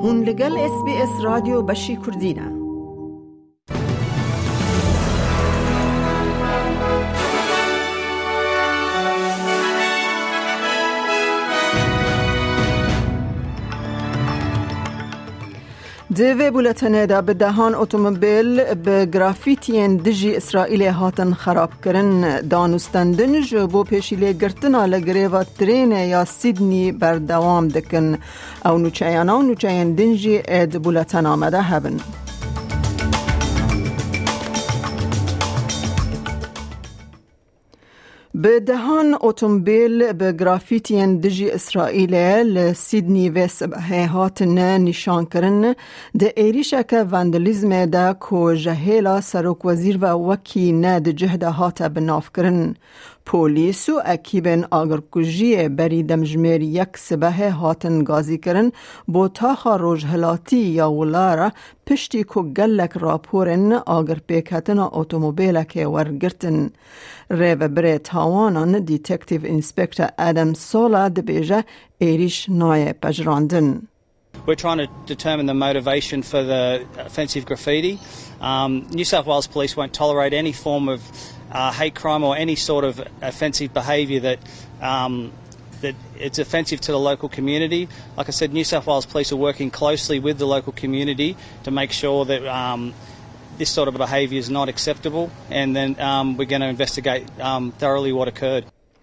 هون لگل SBS رادیو بشی کردینه. دوی بولتنه دا به دهان اتومبیل به گرافیتین دجی اسرائیل هاتن خراب کرن دانستندن جبو پیشیله گرتنا لگریوا ترین یا سیدنی بردوام دکن او نوچهین دنجی اید بولتن آمده هبن. به دهان اتومبیل به گرافیتین دجی اسرائیل لسیدنی و سبه هاتن نشان کرن ده ایریشه که واندالیزم ده که جهیلا سروک وزیر و وکی نه ده جهده هات بناف کرن. پولیس و اکیبن آگرکوژی بری دمجمیر یک سبه هاتن گازی کرن با تاخا روجهلاتی یا ولارا پشتی که گلک راپورن آگر پیکتن اتومبیل که ورگرتن. ریو بری تاوانان دیتکتیو انسپکتر ادم سولا دبیجه ایریش نای پجراندن. We're trying to determine the motivation for the offensive graffiti. New South Wales Police won't tolerate any form of hate crime or any sort of offensive behaviour that it's offensive to the local community. Like I said, New South Wales Police are working closely with the local community to make sure that this sort of behaviour is not acceptable, and then we're going to investigate thoroughly what occurred.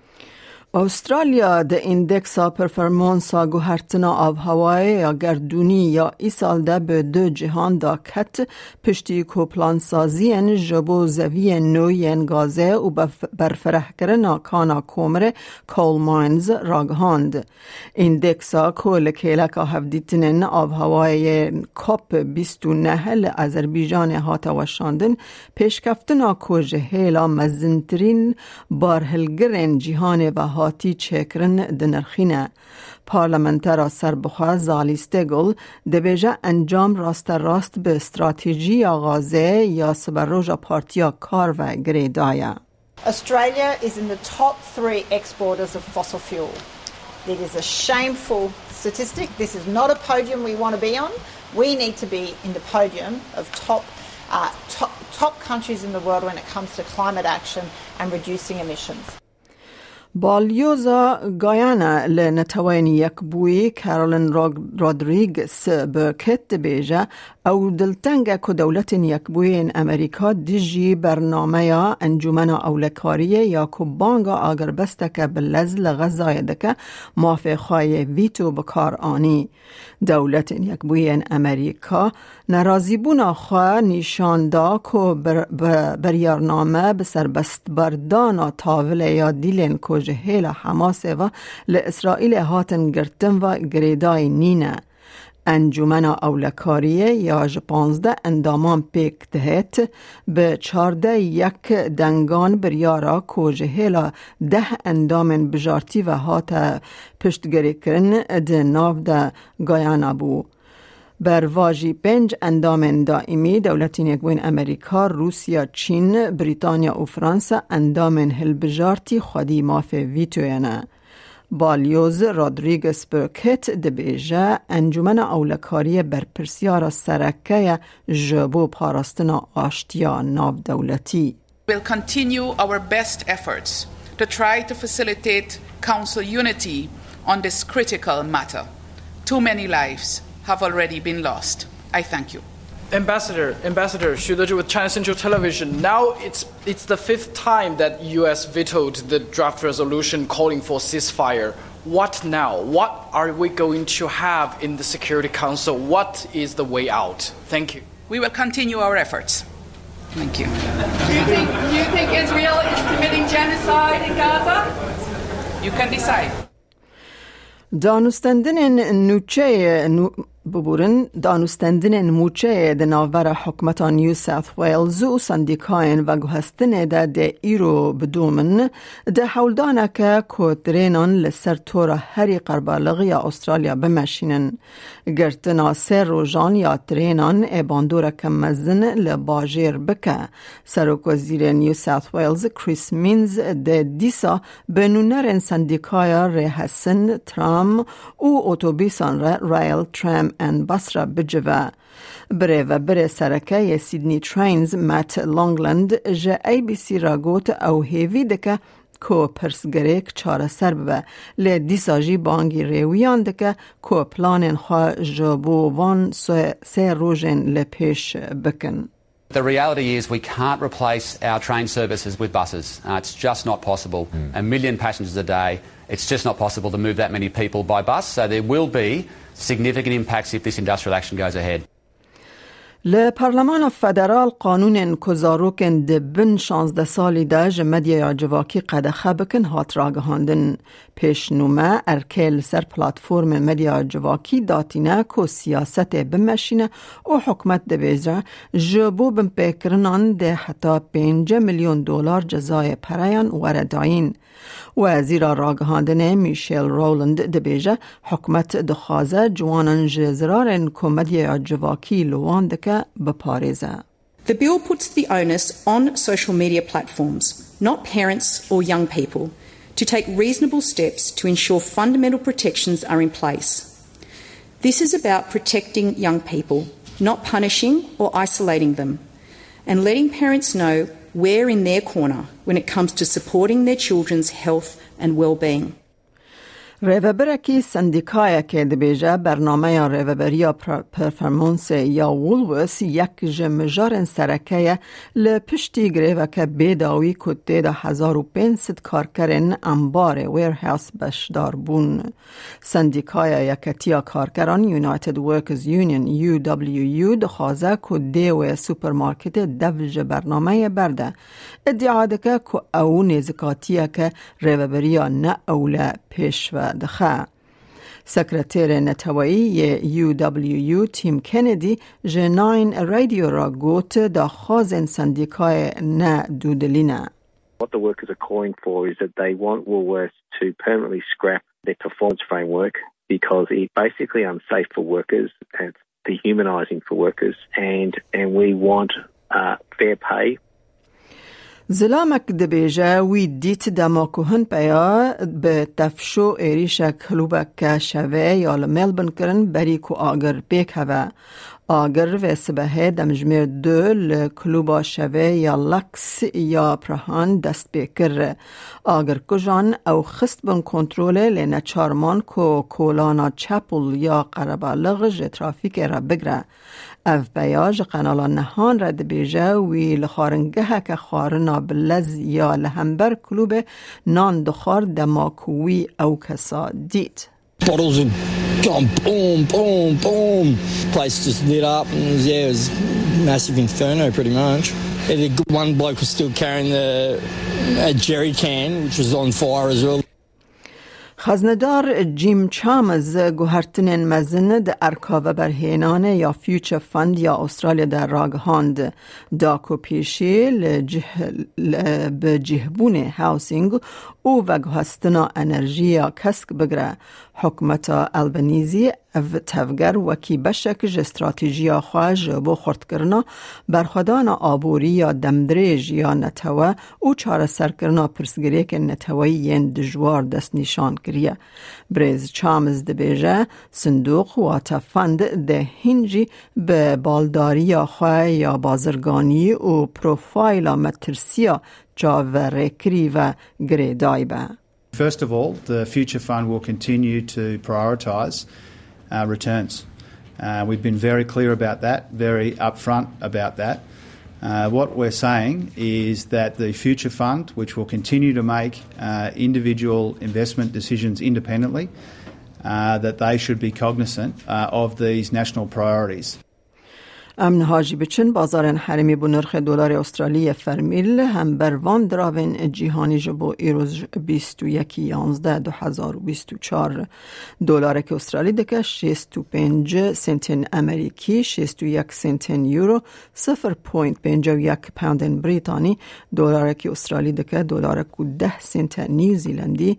استرالیا ده ایندکسا پرفرمانسا گوهرتنا آب هوای یا گردونی یا ای سال ده به دو جهان دا کت پشتی کو پلانسازی جبو زوی نوین گازه و برفره کرنا کانا کومره کول ماینز راگهاند. ایندکسا کو لکیلک هفدیتنن آب هوای کاپ 29 لازربیجان هاتا وشاندن پیشکفتنا کو جهیلا مزنترین بارهلگرن جهان و هاتی چکرن دنرخینه. پارلمنترا سربخوا زالیسته گل دبیجه انجام راست به استراتژی غازه یا سبروژا پارتیا کار و گریدایا. Australia is in the top 3 exporters of fossil fuel. It is a shameful statistic. This is not a podium we want to be on. We need to be in the podium of top countries in the world when it comes to climate action and reducing emissions. بالیوزا گایانا لنتوانی یک بوی کارولین رودریگز برکت بیجه او دلتنگه که دولت یک بوی امریکا دیجی برنامه یا انجمن اولکاریه یا که بانگا آگر بسته که بلزل غذای دکه موافقای ویتو بکار آنی. دولت یک بوی امریکا نرازی بونا خواه نشان دا که بریارنامه بسر بست بردانا تاوله یا دیلین که جهیل حماس و لإسرائیل هاتن گرتن و گریدای نینه. انجمن اولکاریه یا 15 اندامان پیک دهت به 14 یک دنگان بریارا که جهیل 10 اندامن بجارتی و هات پشتگری کرن ده ناو ده گایانا بو. بر واجی 5 اندام دائمی دولتین یکوین امریکا، روسیا، چین، بریتانیا و فرانسه اندام هلبجارتی خودی ماف ویتوینه. بالیوز رودریگز برکت دبیجه انجمن اولکاری بر پرسیار سرکه جبو پاراستنا آشتیا ناو دولتی. We'll continue our best efforts to try to facilitate council unity on this critical matter. Too many lives have already been lost. I thank you. Ambassador, Shudoju with China Central Television. Now it's the 5th time that U.S. vetoed the draft resolution calling for ceasefire. What now? What are we going to have in the Security Council? What is the way out? Thank you. We will continue our efforts. Thank you. Do you think Israel is committing genocide in Gaza? You can decide. دانستندن موچه ده ناور حکمت نیو ساوت ویلز و سندیکاین و گوهستن ده ایرو بدومن ده حولدانه که کترینان لسر طور هری قربالغی استرالیا بمشینن. گرتنا سر روژان یا ترینان ایباندور که مزن لباجیر بکه. سروک وزیر نیو ساوت ویلز کریس مینز ده دیسا بنونرن سندیکایا ری حسن ترام و اتوبیسان ریل ترام ان بصرة بجوا بره و بره سرکه سیدنی ترینز مات لونگلند جا ABC را گوت او هیوی دکه کو پرسگریک چاره سر ببه لی دیساجی بانگی ریویان دکه کو پلانین خواه جبو وان سه روژن لپیش بکن. The reality is we can't replace our train services with buses. It's just not possible. 1 million passengers a day, it's just not possible to move that many people by bus. So there will be significant impacts if this industrial action goes ahead. لپارلمان فدرال قانون کزاروکن دبن 16 سالی ده جمدیه جواکی قدخه بکن هات راگهاندن. پیشنومه ارکل سر پلاتفورم مدیا جواکی داتینه که سیاست بمشینه و حکمت دبیزه جبو بمپیکرنان ده حتی 5 میلیون دلار جزای پریان ورداین. وزیر راگهاندن میشیل رولند دبیجه حکمت دخوازه جوانان جزرارن که مدیا جواکی لوان دکه بپارزه. The bill puts the onus on social media platforms, not parents or young people, to take reasonable steps to ensure fundamental protections are in place. This is about protecting young people, not punishing or isolating them, and letting parents know we're in their corner when it comes to supporting their children's health and well-being. ریوبرکی سندیکای که دبیجه برنامه ریوبریا پرفرمانس یا وولوس یک جمجار سرکه لپشتی گریوه که بیداوی کده ده 1500 کارکرین انبار ویرهاوس بشدار بون. سندیکای یکتیا کارکران یونایتد ورکرز یونین UWU دخوازه کده و سوپرمارکت دوج برنامه برده. ادعا دکه که او نزکاتیه که ریوبریا نه اوله پیش و دخه. سکرتیر نتوایی UWU تیم کندی جناین رادیو را گوت دا خازن سندیکای نه دودلینه. What the workers are calling for is that they want Woolworths to permanently scrap their performance framework because it's basically unsafe for workers and it's dehumanising for workers and we want fair pay. زلامک دبیجه وی دیت دماکوهن پیا به تفشو ایریشک کلوبک شوه یا لملبن کرن بری کو آگر بیک هوا. آگر و سبه دمجمیر 2 لکلوبا شوه یا لکس یا پرهان دست بیکر. آگر کجان او خست بن کنتروله لینه چارمان کو کولانا چپل یا قربالغ جه ترافیک را بگره. اف بیاج قنالا نهان رد بیجه وی لخارنگه که خارنا بلز یا لهمبر کلوب نان دخار دماکوی او کسا دید. Bottles were going boom, boom, boom. Place just lit up and it was massive inferno pretty much. One bloke was still carrying a jerry can which was on fire as well. خزندار جیم چامز گوهرتنین مزن ده ارکاو برهینان یا فیوچر فند یا استرالیا در راگهاند داکو پیشی به جهبون هاوسینگ او و گوهستنا انرژی یا کسک بگره. حکمت البنیزی او تفگر وکی بشک استراتیجی خواهج بو خورد کرنا برخدان آبوری یا دمدریج یا نتوه او چاره سر کرنا پرسگری که نتوهی ین دجوار دست نشان کریه. بریز چامز دبیجه صندوق و تفند ده هنجی به بالداری خواه یا بازرگانی و پروفایل مترسیا جاوره کری و گریدای به. First of all, the Future Fund will continue to prioritise returns. We've been very clear about that, very upfront about that. What we're saying is that the Future Fund, which will continue to make individual investment decisions independently, that they should be cognizant of these national priorities. امن هاجی بچن بازار حرمی بو نرخ دلار استرالی فرمیل هم بر وان دراوین جیهانی جبو ایروز 21/11/2024 دلار که استرالی دکه 65 سنتین امریکی 61 سنتین یورو 0.51 پوند بریتانی دلار که استرالی دکه دلار که 10 سنت نیوزیلندی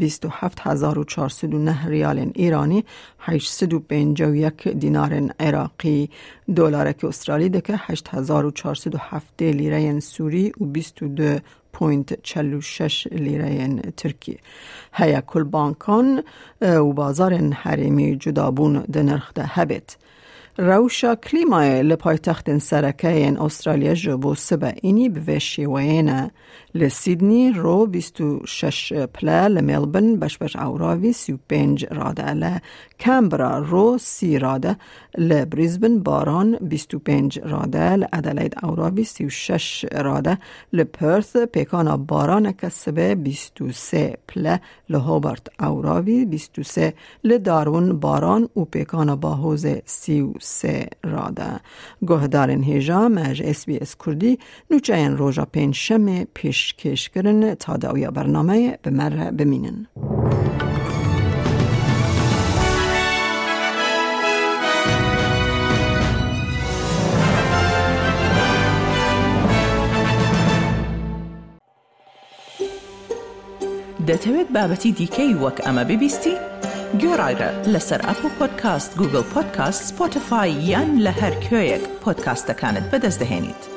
27409 ریال ایرانی 851 دینار عراقی دلار که استرالی دکه 8407 لیره سوری و 22 1.46 لیره ترکی. هیا کل بانکان و بازار حریمی جدابون دنرخ ده هبت. روشا کلیمای لپایتخت سرکه استرالیا جبو سبا اینی بوشی وینا لسیدنی رو 26 پلا لملبن بشبش اوراوی 35 راده لکامبرا رو 30 راده لبریزبن باران 25 راده لادلید اوراوی 36 راده لپرث پیکانا باران کسبه 23 پلا لهوبرت اوراوی 23 لدارون باران و پیکانا باهوز 33 راده. گهدارن هیجا مج SBS کردی نوچاین روژا پنجشنبه پیشکش کردن تا داویا برنامه به مره بمینن. دەتەوێت بابەتی دیکەی وەک ئەمە ببیستی؟ گۆڕایرە لەسەر ئەپل پۆدکاست، گوگل پۆدکاست، سپۆتیفای یان لە هەر کوێیەک پۆدکاستەکانت بەدەست دەهێنیت.